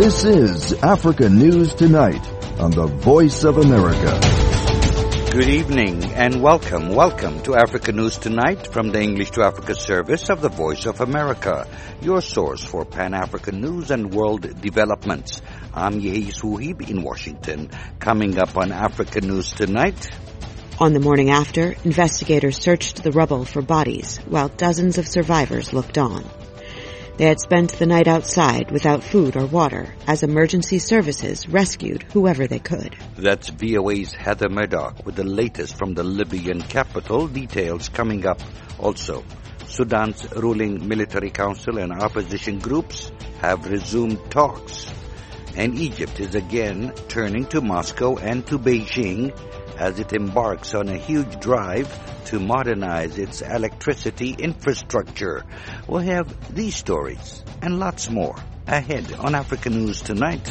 This is Africa News Tonight on the Voice of America. Good evening and welcome to Africa News Tonight from the English to Africa service of the Voice of America, your source for Pan-African news and world developments. I'm Yehi Suhib in Washington. Coming up on Africa News Tonight. On the morning after, investigators searched the rubble for bodies while dozens of survivors looked on. They had spent the night outside without food or water as emergency services rescued whoever they could. That's VOA's Heather Murdoch with the latest from the Libyan capital. Details coming up also. Sudan's ruling military council and opposition groups have resumed talks. And Egypt is again turning to Moscow and to Beijing as it embarks on a huge drive to modernize its electricity infrastructure. We'll have these stories and lots more ahead on Africa News Tonight.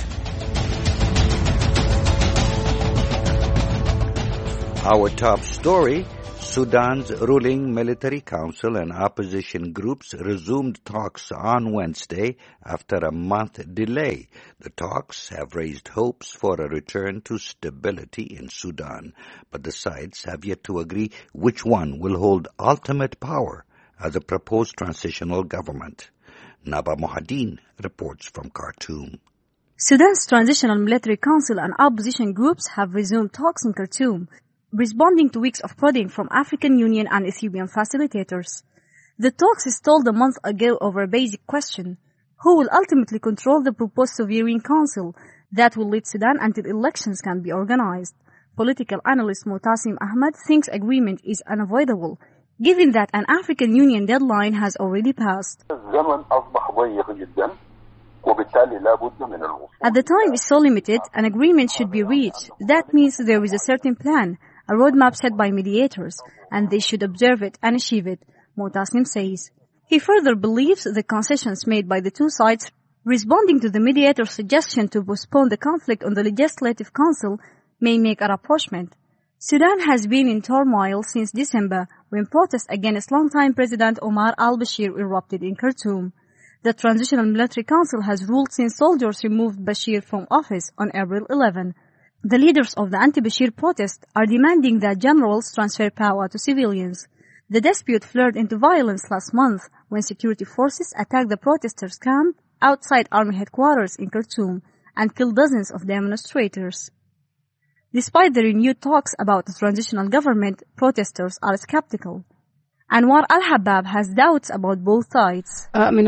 Our top story: Sudan's ruling military council and opposition groups resumed talks on Wednesday after a month delay. The talks have raised hopes for a return to stability in Sudan, but the sides have yet to agree which one will hold ultimate power as a proposed transitional government. Naba Mohadin reports from Khartoum. Sudan's transitional military council and opposition groups have resumed talks in Khartoum, responding to weeks of prodding from African Union and Ethiopian facilitators. The talks stalled a month ago over a basic question: who will ultimately control the proposed sovereign council that will lead Sudan until elections can be organized? Political analyst Mu'tasim Ahmed thinks agreement is unavoidable, given that an African Union deadline has already passed. At the time is so limited, an agreement should be reached. That means there is a certain plan, a roadmap set by mediators, and they should observe it and achieve it, Mu'tasim says. He further believes the concessions made by the two sides, responding to the mediator's suggestion to postpone the conflict on the Legislative Council, may make a rapprochement. Sudan has been in turmoil since December, when protests against longtime President Omar al-Bashir erupted in Khartoum. The Transitional Military Council has ruled since soldiers removed Bashir from office on April 11. The leaders of the anti-Bashir protest are demanding that generals transfer power to civilians. The dispute flared into violence last month when security forces attacked the protesters' camp outside army headquarters in Khartoum and killed dozens of demonstrators. Despite the renewed talks about the transitional government, protesters are skeptical. Anwar Al-Habab has doubts about both sides.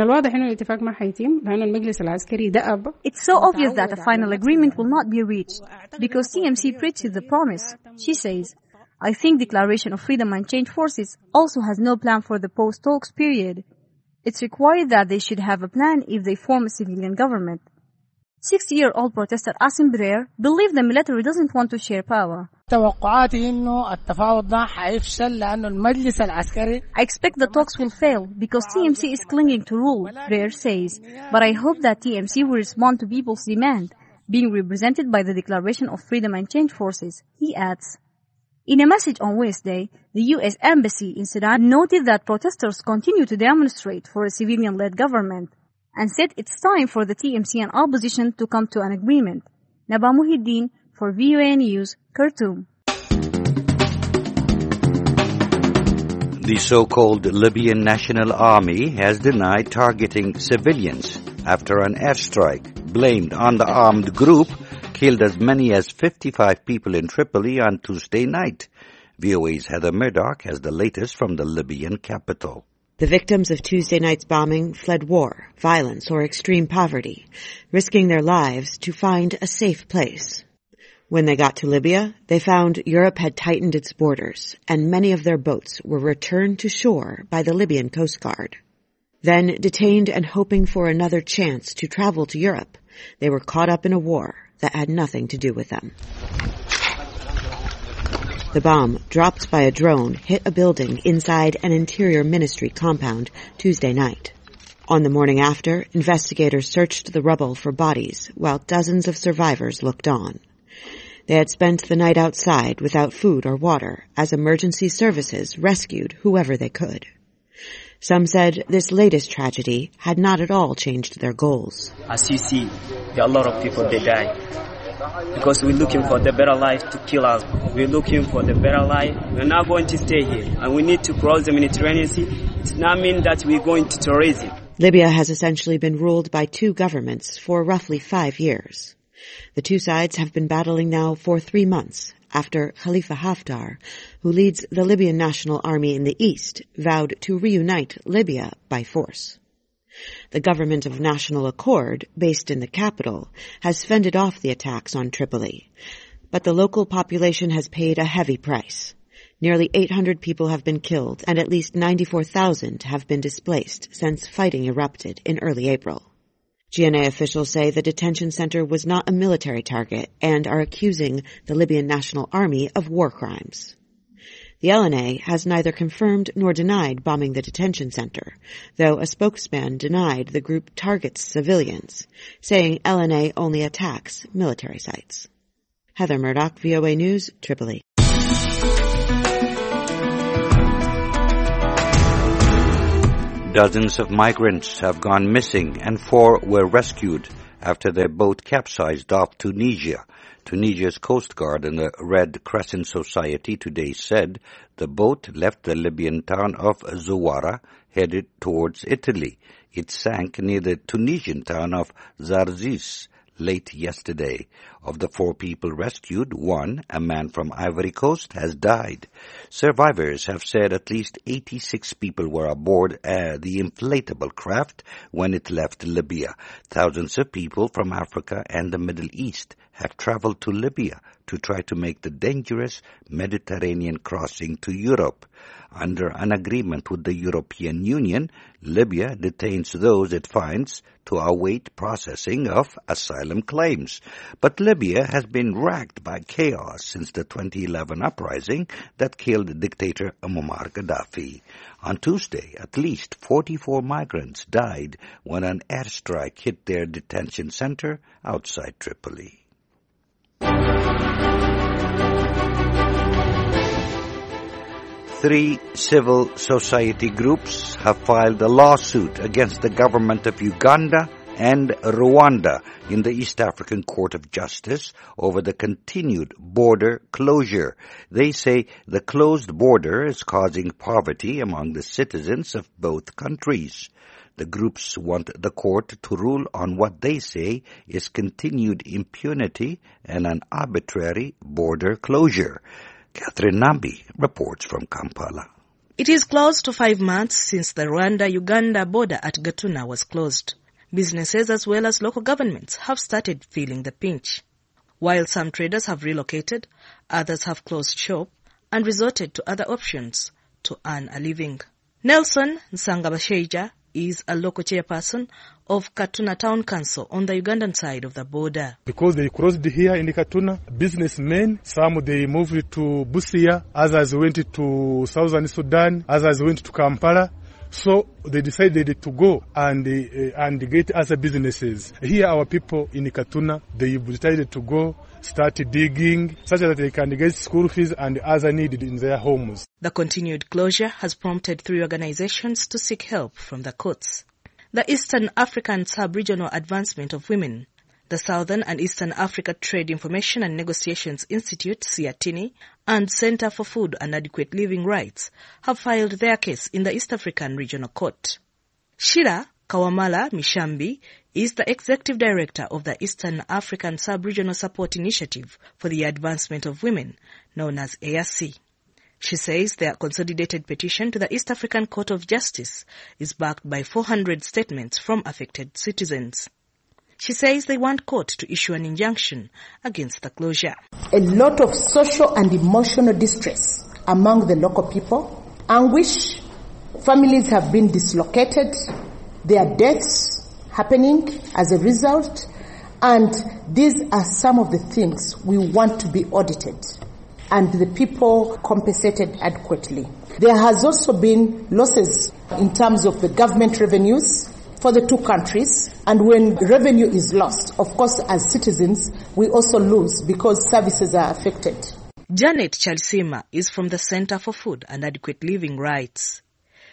It's so obvious that a final agreement will not be reached because TMC preaches the promise. She says, I think Declaration of Freedom and Change Forces also has no plan for the post-talks period. It's required that they should have a plan if they form a civilian government. 60-year-old protester Asim Brer believes the military doesn't want to share power. I expect the talks will fail because TMC is clinging to rule, Brer says. But I hope that TMC will respond to people's demand, being represented by the Declaration of Freedom and Change Forces, he adds. In a message on Wednesday, the U.S. Embassy in Sudan noted that protesters continue to demonstrate for a civilian-led government and said it's time for the TMC and opposition to come to an agreement. Naba Muhiddin for VOA News, Khartoum. The so-called Libyan National Army has denied targeting civilians after an airstrike blamed on the armed group killed as many as 55 people in Tripoli on Tuesday night. VOA's Heather Murdoch has the latest from the Libyan capital. The victims of Tuesday night's bombing fled war, violence, or extreme poverty, risking their lives to find a safe place. When they got to Libya, they found Europe had tightened its borders, and many of their boats were returned to shore by the Libyan Coast Guard. Then, detained and hoping for another chance to travel to Europe, they were caught up in a war that had nothing to do with them. The bomb, dropped by a drone, hit a building inside an Interior Ministry compound Tuesday night. On the morning after, investigators searched the rubble for bodies while dozens of survivors looked on. They had spent the night outside without food or water as emergency services rescued whoever they could. Some said this latest tragedy had not at all changed their goals. As you see, there are a lot of people that die because we're looking for the better life to kill us. We're looking for the better life. We're not going to stay here, and we need to cross the Mediterranean Sea. It does not mean that we're going to terrorism. Libya has essentially been ruled by two governments for roughly 5 years. The two sides have been battling now for 3 months after Khalifa Haftar, who leads the Libyan National Army in the east, vowed to reunite Libya by force. The Government of National Accord, based in the capital, has fended off the attacks on Tripoli, but the local population has paid a heavy price. Nearly 800 people have been killed and at least 94,000 have been displaced since fighting erupted in early April. GNA officials say the detention center was not a military target and are accusing the Libyan National Army of war crimes. The LNA has neither confirmed nor denied bombing the detention center, though a spokesman denied the group targets civilians, saying LNA only attacks military sites. Heather Murdoch, VOA News, Tripoli. Dozens of migrants have gone missing and 4 were rescued after their boat capsized off Tunisia. Tunisia's Coast Guard and the Red Crescent Society today said the boat left the Libyan town of Zuwara headed towards Italy. It sank near the Tunisian town of Zarzis late yesterday. Of the 4 people rescued, 1, a man from Ivory Coast, has died. Survivors have said at least 86 people were aboard the inflatable craft when it left Libya. Thousands of people from Africa and the Middle East have traveled to Libya to try to make the dangerous Mediterranean crossing to Europe. Under an agreement with the European Union, Libya detains those it finds to await processing of asylum claims. But Libya has been racked by chaos since the 2011 uprising that killed dictator Muammar Gaddafi. On Tuesday, at least 44 migrants died when an airstrike hit their detention center outside Tripoli. 3 civil society groups have filed a lawsuit against the government of Uganda and Rwanda in the East African Court of Justice over the continued border closure. They say the closed border is causing poverty among the citizens of both countries. The groups want the court to rule on what they say is continued impunity and an arbitrary border closure. Catherine Nambi reports from Kampala. It is close to 5 months since the Rwanda-Uganda border at Gatuna was closed. Businesses as well as local governments have started feeling the pinch. While some traders have relocated, others have closed shop and resorted to other options to earn a living. Nelson Nsangabasheija is a local chairperson of Katuna Town Council on the Ugandan side of the border. Because they crossed here in Katuna, businessmen, some they moved to Busia, others went to Southern Sudan, others went to Kampala. So they decided to go and get other businesses. Here our people in Katuna, they decided to go, start digging, such that they can get school fees and other needed in their homes. The continued closure has prompted 3 organizations to seek help from the courts. The Eastern African Sub-Regional Advancement of Women, the Southern and Eastern Africa Trade Information and Negotiations Institute, CIATINI, and Center for Food and Adequate Living Rights have filed their case in the East African Regional Court. Shira Kawamala Mishambi is the Executive Director of the Eastern African Sub-Regional Support Initiative for the Advancement of Women, known as EAC. She says their consolidated petition to the East African Court of Justice is backed by 400 statements from affected citizens. She says they want court to issue an injunction against the closure. A lot of social and emotional distress among the local people, anguish, families have been dislocated, there are deaths happening as a result, and these are some of the things we want to be audited and the people compensated adequately. There has also been losses in terms of the government revenues for the 2 countries, and when revenue is lost, of course, as citizens, we also lose because services are affected. Janet Chalsima is from the Center for Food and Adequate Living Rights.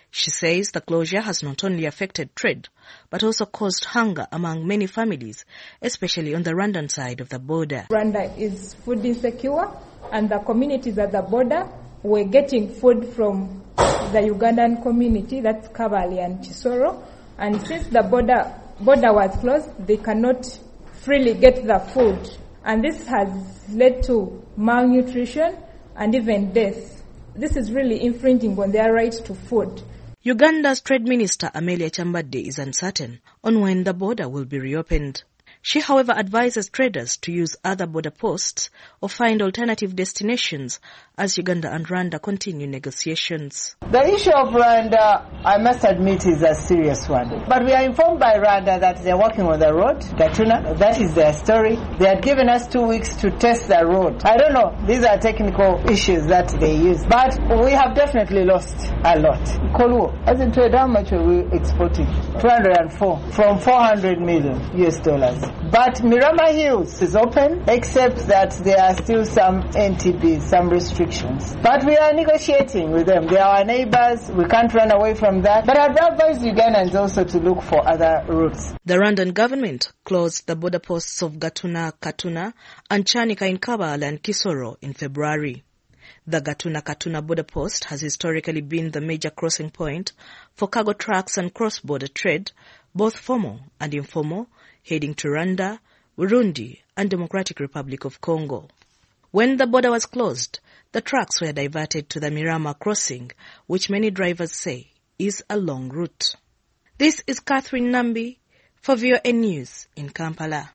She says the closure has not only affected trade, but also caused hunger among many families, especially on the Rwandan side of the border. Rwanda is food insecure, and the communities at the border were getting food from the Ugandan community, that's Kabale and Kisoro, and since the border was closed, they cannot freely get the food, and this has led to malnutrition and even death. This is really infringing on their right to food. Uganda's Trade Minister Amelia Chambadde is uncertain on when the border will be reopened. She, however, advises traders to use other border posts or find alternative destinations as Uganda and Rwanda continue negotiations. The issue of Rwanda, I must admit, is a serious one. But we are informed by Rwanda that they are working on the road, Gatuna. That is their story. They had given us 2 weeks to test the road. I don't know. These are technical issues that they use. But we have definitely lost a lot. Kolu, as in trade, how much are we exporting? 204 from 400 million US dollars. But Mirama Hills is open, except that there are still some NTBs, some restrictions. But we are negotiating with them. They are our neighbors. We can't run away from that. But I'd advise Ugandans also to look for other routes. The Rwandan government closed the border posts of Gatuna, Katuna, and Chanika in Kabale and Kisoro in February. The Gatuna-Katuna border post has historically been the major crossing point for cargo trucks and cross-border trade, both formal and informal, heading to Rwanda, Burundi, and Democratic Republic of Congo. When the border was closed, the trucks were diverted to the Mirama crossing, which many drivers say is a long route. This is Catherine Nambi for VOA News in Kampala.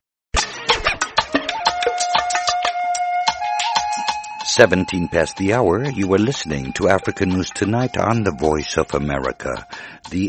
17 past the hour, you were listening to African News Tonight on the Voice of America. The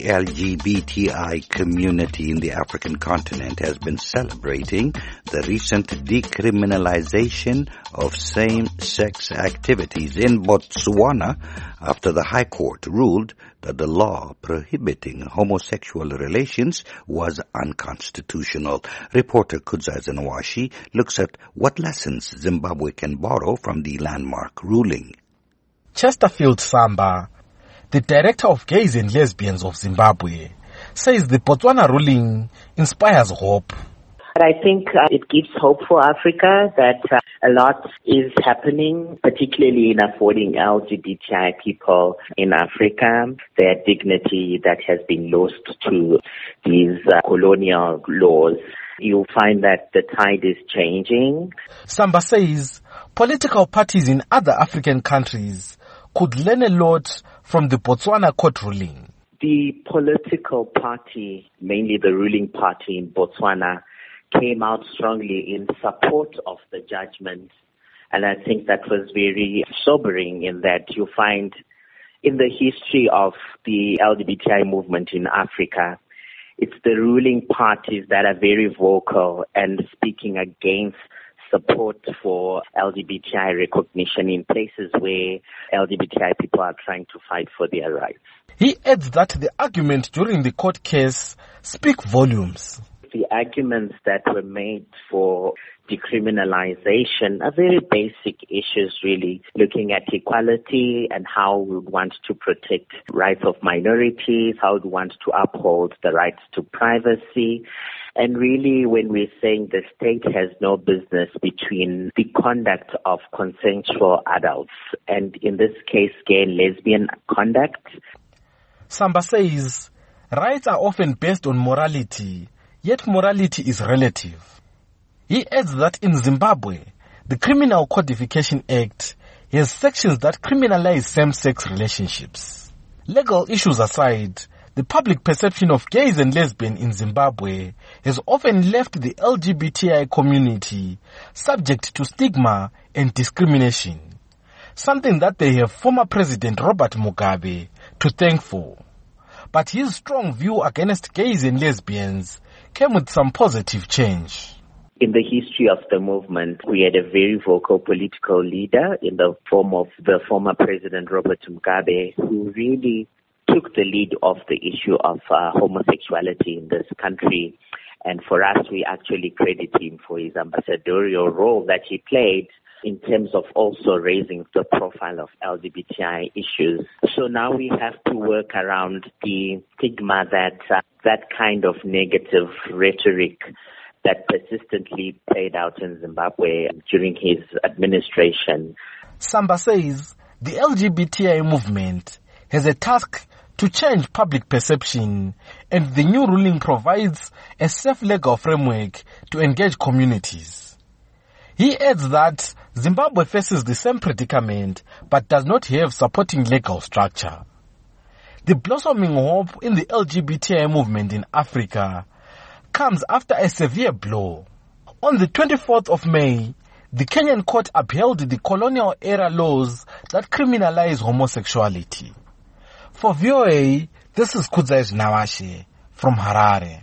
LGBTI community in the African continent has been celebrating the recent decriminalization of same-sex activities in Botswana after the High Court ruled that the law prohibiting homosexual relations was unconstitutional. Reporter Kudza Zenwashi looks at what lessons Zimbabwe can borrow from the landmark ruling. Chesterfield Samba, the director of Gays and Lesbians of Zimbabwe, says the Botswana ruling inspires hope. I think it gives hope for Africa that a lot is happening, particularly in affording LGBTI people in Africa their dignity that has been lost to these colonial laws. You'll find that the tide is changing. Samba says political parties in other African countries could learn a lot from the Botswana court ruling. The political party, mainly the ruling party in Botswana, came out strongly in support of the judgment. And I think that was very sobering in that you find in the history of the LGBTI movement in Africa, it's the ruling parties that are very vocal and speaking against support for LGBTI recognition in places where LGBTI people are trying to fight for their rights. He adds that the argument during the court case speak volumes. The arguments that were made for decriminalization are very basic issues, really, looking at equality and how we want to protect rights of minorities, how we want to uphold the rights to privacy. And really, when we're saying the state has no business between the conduct of consensual adults and, in this case, gay and lesbian conduct. Samba says rights are often based on morality, yet morality is relative. He adds that in Zimbabwe, the Criminal Codification Act has sections that criminalize same-sex relationships. Legal issues aside, the public perception of gays and lesbians in Zimbabwe has often left the LGBTI community subject to stigma and discrimination, something that they have former President Robert Mugabe to thank for. But his strong view against gays and lesbians came with some positive change. In the history of the movement, we had a very vocal political leader in the form of the former President Robert Mugabe, who really took the lead of the issue of homosexuality in this country. And for us, we actually credit him for his ambassadorial role that he played in terms of also raising the profile of LGBTI issues. So now we have to work around the stigma that that kind of negative rhetoric that persistently played out in Zimbabwe during his administration. Samba says the LGBTI movement has a task to change public perception, and the new ruling provides a safe legal framework to engage communities. He adds that Zimbabwe faces the same predicament but does not have supporting legal structure. The blossoming hope in the LGBTI movement in Africa comes after a severe blow. On the 24th of May, the Kenyan court upheld the colonial-era laws that criminalize homosexuality. For VOA, this is Kudzai Nawashe from Harare.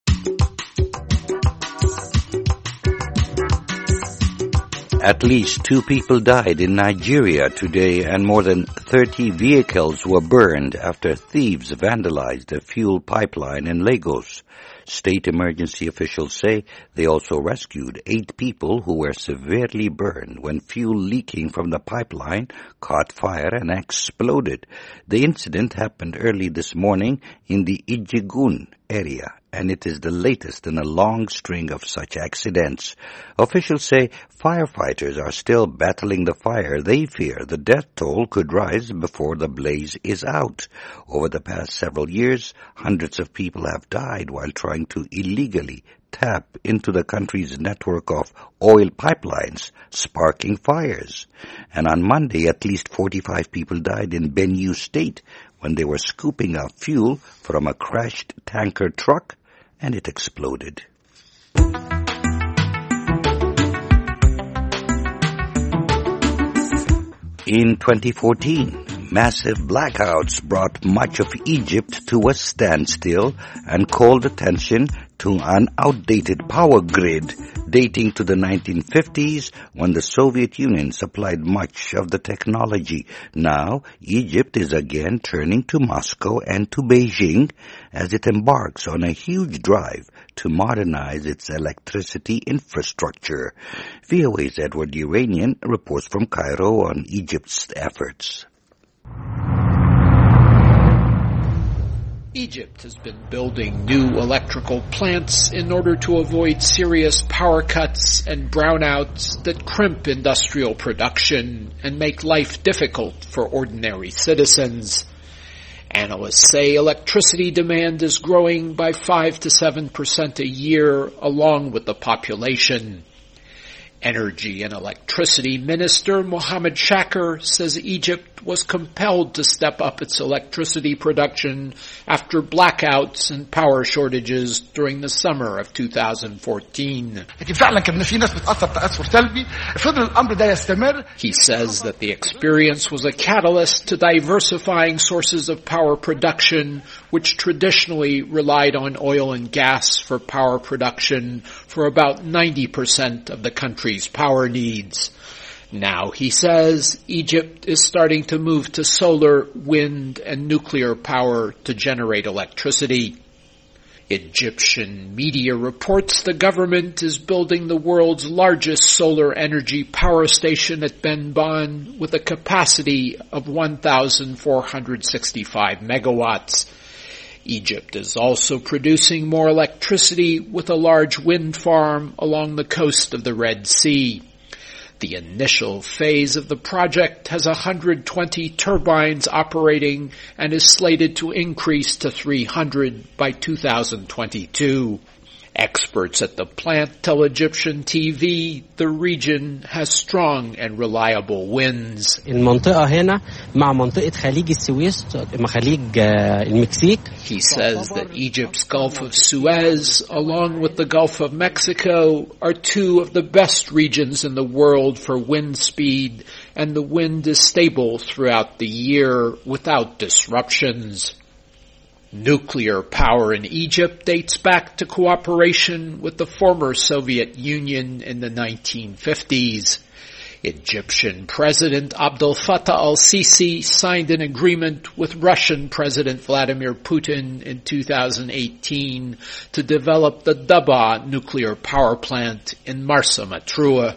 At least 2 people died in Nigeria today and more than 30 vehicles were burned after thieves vandalized a fuel pipeline in Lagos. State emergency officials say they also rescued 8 people who were severely burned when fuel leaking from the pipeline caught fire and exploded. The incident happened early this morning in the Ijegun area, and it is the latest in a long string of such accidents. Officials say firefighters are still battling the fire. They fear the death toll could rise before the blaze is out. Over the past several years, hundreds of people have died while trying to illegally tap into the country's network of oil pipelines, sparking fires. And on Monday, at least 45 people died in Benue State when they were scooping out fuel from a crashed tanker truck and it exploded. In 2014, massive blackouts brought much of Egypt to a standstill and called attention to an outdated power grid dating to the 1950s when the Soviet Union supplied much of the technology. Now, Egypt is again turning to Moscow and to Beijing as it embarks on a huge drive to modernize its electricity infrastructure. VOA's Edward Uranian reports from Cairo on Egypt's efforts. Egypt has been building new electrical plants in order to avoid serious power cuts and brownouts that crimp industrial production and make life difficult for ordinary citizens. Analysts say electricity demand is growing by 5 to 7% a year along with the population. Energy and Electricity Minister Mohammed Shakir says Egypt was compelled to step up its electricity production after blackouts and power shortages during the summer of 2014. He says that the experience was a catalyst to diversifying sources of power production, which traditionally relied on oil and gas for power production for about 90% of the country's power needs. Now, he says, Egypt is starting to move to solar, wind, and nuclear power to generate electricity. Egyptian media reports the government is building the world's largest solar energy power station at Benban with a capacity of 1,465 megawatts. Egypt is also producing more electricity with a large wind farm along the coast of the Red Sea. The initial phase of the project has 120 turbines operating and is slated to increase to 300 by 2022. Experts at the plant tell Egyptian TV the region has strong and reliable winds. He says that Egypt's Gulf of Suez, along with the Gulf of Mexico, are two of the best regions in the world for wind speed, and the wind is stable throughout the year without disruptions. Nuclear power in Egypt dates back to cooperation with the former Soviet Union in the 1950s. Egyptian President Abdel Fattah al-Sisi signed an agreement with Russian President Vladimir Putin in 2018 to develop the Daba nuclear power plant in Marsa Matruh.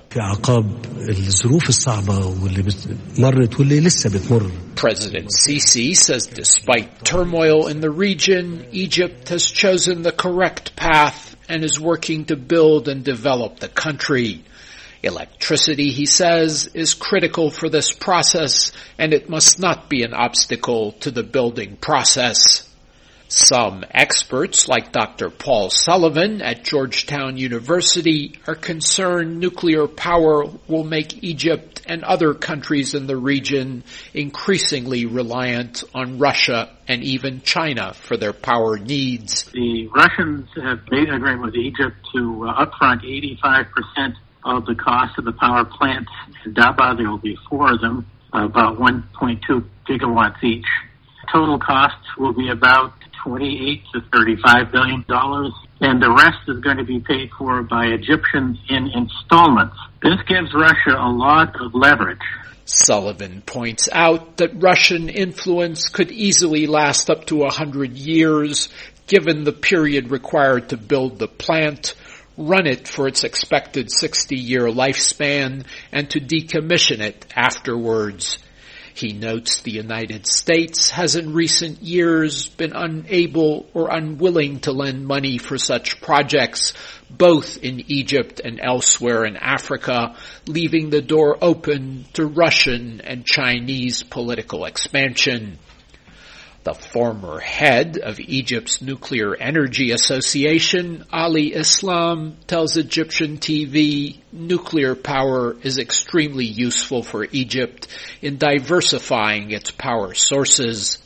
President Sisi says despite turmoil in the region, Egypt has chosen the correct path and is working to build and develop the country. Electricity, he says, is critical for this process, and it must not be an obstacle to the building process. Some experts, like Dr. Paul Sullivan at Georgetown University, are concerned nuclear power will make Egypt and other countries in the region increasingly reliant on Russia and even China for their power needs. The Russians have made an agreement with Egypt to upfront 85% of the cost of the power plant. In Daba, there will be 4 of them, about 1.2 gigawatts each. Total costs will be about $28 to $35 billion, and the rest is going to be paid for by Egyptians in installments. This gives Russia a lot of leverage. Sullivan points out that Russian influence could easily last up to 100 years, given the period required to build the plant, run it for its expected 60-year lifespan, and to decommission it afterwards. He notes the United States has in recent years been unable or unwilling to lend money for such projects, both in Egypt and elsewhere in Africa, leaving the door open to Russian and Chinese political expansion. The former head of Egypt's Nuclear Energy Association, Ali Islam, tells Egyptian TV nuclear power is extremely useful for Egypt in diversifying its power sources.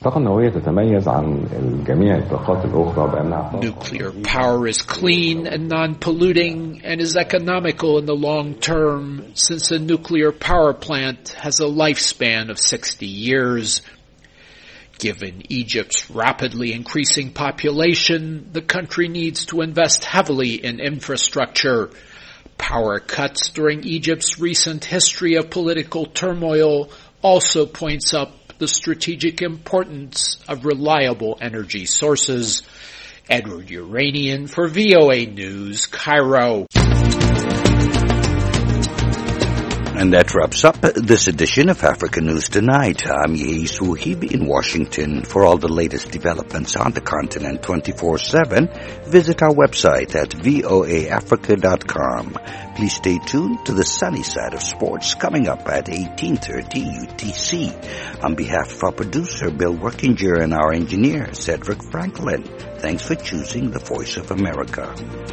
Nuclear power is clean and non-polluting and is economical in the long term, since a nuclear power plant has a lifespan of 60 years. Given Egypt's rapidly increasing population, the country needs to invest heavily in infrastructure. Power cuts during Egypt's recent history of political turmoil also points up the strategic importance of reliable energy sources. Edward Uranian for VOA News, Cairo. And that wraps up this edition of Africa News Tonight. I'm Yeis Wuhib in Washington. For all the latest developments on the continent 24/7, visit our website at voaafrica.com. Please stay tuned to the sunny side of sports coming up at 18:30 UTC. On behalf of our producer, Bill Workinger, and our engineer, Cedric Franklin, thanks for choosing the Voice of America.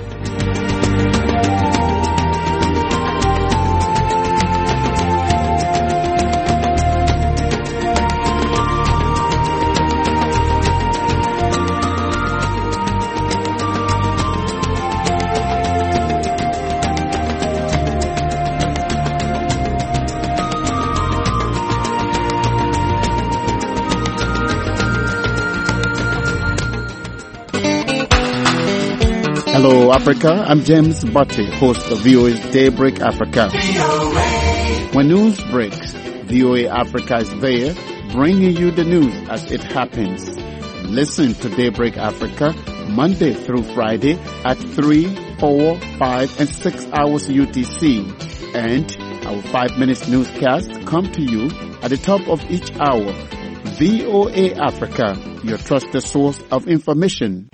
Hello, Africa. I'm James Butte, host of VOA's Daybreak Africa. When news breaks, VOA Africa is there, bringing you the news as it happens. Listen to Daybreak Africa Monday through Friday at 3, 4, 5, and 6 hours UTC. And our 5-minute newscast come to you at the top of each hour. VOA Africa, your trusted source of information.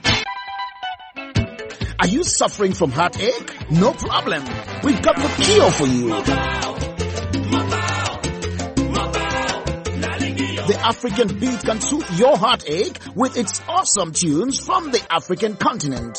Are you suffering from heartache? No problem. We've got the cure for you. The African beat can soothe your heartache with its awesome tunes from the African continent.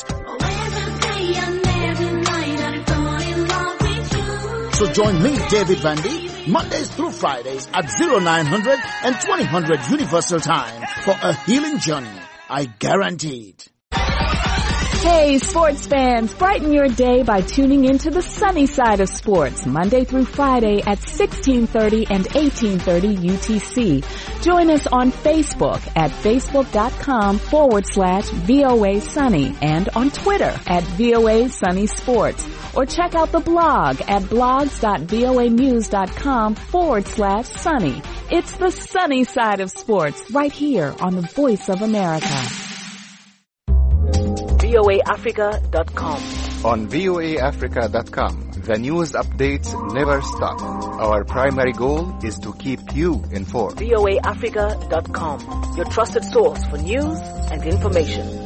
So join me, David Vandy, Mondays through Fridays at 0900 and 2000 Universal Time for a healing journey. I guarantee it. Hey, sports fans, brighten your day by tuning into the sunny side of sports, Monday through Friday at 16:30 and 18:30 UTC. Join us on Facebook at facebook.com/VOA Sunny and on Twitter at VOA Sunny Sports. Or check out the blog at blogs.voanews.com/sunny. It's the sunny side of sports right here on the Voice of America. VOAAfrica.com. On VOAAfrica.com, the news updates never stop. Our primary goal is to keep you informed. VOAAfrica.com, your trusted source for news and information.